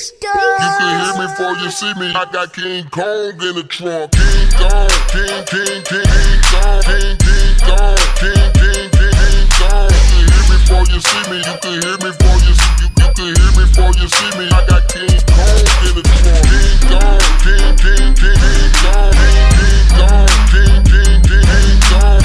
You can hear me before you see me. I got King Kong in the trunk. King Kong, King Kong, King Kong, King Kong. You can hear me before you see me. You can hear me before you see me. You can hear me before you see me. I got King Kong in the trunk. King Kong, King Kong, King Kong, King Kong, King Kong,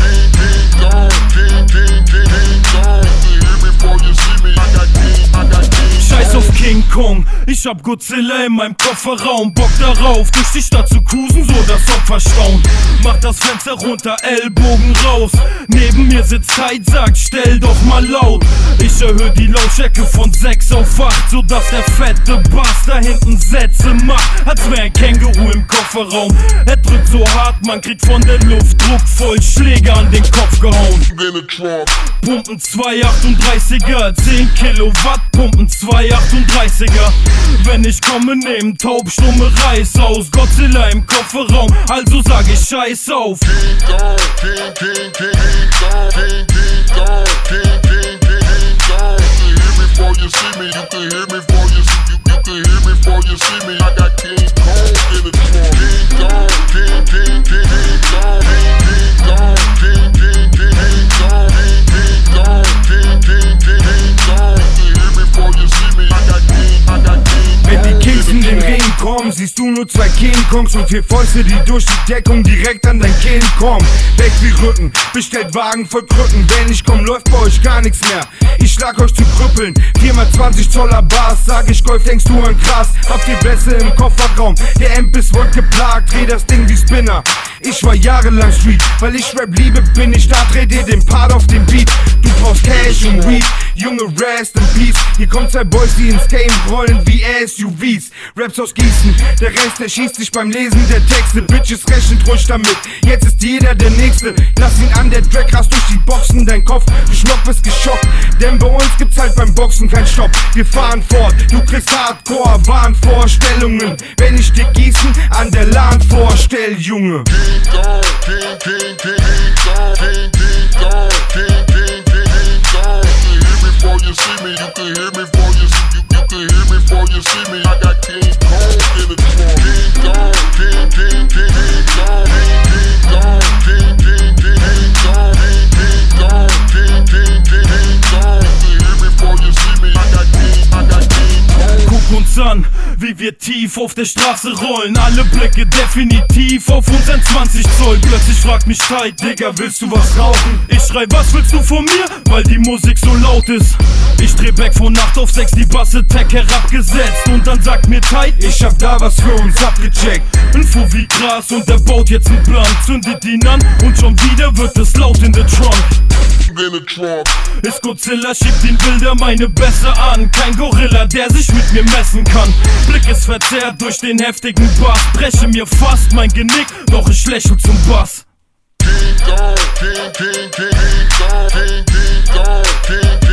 King Kong. You can hear me before you see me. I got King. Scheiß auf King Kong, ich hab Godzilla in meinem Kofferraum. Bock darauf, durch die Stadt zu cruisen, so das Opfer staunt. Mach das Fenster runter, Ellbogen raus. Neben mir sitzt Heid, sagt, stell doch mal laut. Ich erhöhe die Lautstärke von 6 auf 8, sodass der fette Bass da hinten Sätze macht, als wär ein Känguru im Kofferraum. Er drückt so hart, man kriegt von der Luft Druck, voll Schläge an den Kopf gehauen. Pumpen 238er, 10 Kilowatt, Pumpen 238er. Wenn ich komme, nehmen taubstumme Reis aus. Godzilla im Kofferraum, also sag ich scheiß auf. King Kong, King Kong, King Kong, King Kong. You can hear me before you see me. You can hear me before you see me. You can hear me before you see me. I got King Kong in the trunk. King Kong, King Kong, King Kong, King Kong, King Kong, King Kong. You can hear me before you see me. I got King. Wenn die Kings in den Ring kommen, siehst du nur 2 King Kongs und 4 Fäuste, die durch die Deckung direkt an dein Kinn kommen. Weg wie Rücken, bestellt Wagen voll Krücken. Wenn ich komm, läuft bei euch gar nichts mehr. Ich schlag euch zu Krüppeln. 4x20 Zoller Bars, sag ich Golf, denkst du an krass. Habt ihr Bässe im Kofferraum, der Amp ist wohl geplagt. Dreh das Ding wie Spinner. Ich war jahrelang Street, weil ich Rap liebe, bin ich da, dreh dir den Part auf den Beat. Du brauchst Cash und Weed, Junge, rest in peace. Hier kommt 2 Boys, die ins Game rollen wie SUVs. Raps aus Gießen, der Rest, der schießt sich beim Lesen der Texte. Bitches rechnet ruhig damit, jetzt ist jeder der Nächste. Lass ihn an, der Track rast durch die Boxen, dein Kopf, du Schnopp bist geschockt. Denn bei uns gibt's halt beim Boxen kein Stopp. Wir fahren fort, du kriegst Hardcore, Wahnvorstellungen. Wenn ich dir Gießen an der Lahn vorstell, Junge. King Kong, King Kong, King Kong, King Kong. You can hear me before you see me. You can hear me before you see me. You can hear me before you see me. I got King Kong in the trunk. King Kong, King Kong, King Kong, King Kong, King Kong. You can hear me before you see me. I got King Kong. Guck uns an, wie wir tief auf der Straße rollen. Alle Blicke definitiv auf unseren 20 Zoll. Plötzlich fragt mich Heid, Digga, willst du was rauchen? Ich schrei, was willst du von mir? Weil die Musik so laut ist. Ich dreh back von 8 auf 6, die Bass-Attack herabgesetzt. Und dann sagt mir Heid, ich hab da was für uns abgecheckt. Ein Fuh wie Gras und der baut jetzt einen Plan. Zündet ihn an und schon wieder wird es laut in the trunk. Ist Godzilla, schiebt ihn Bilder meine Bässe an. Kein Gorilla, der sich mit mir messen kann. Blick ist verzerrt durch den heftigen Bass. Breche mir fast mein Genick, doch ich lächel zum Bass. King Kong, King Kong, King Kong, King Kong, King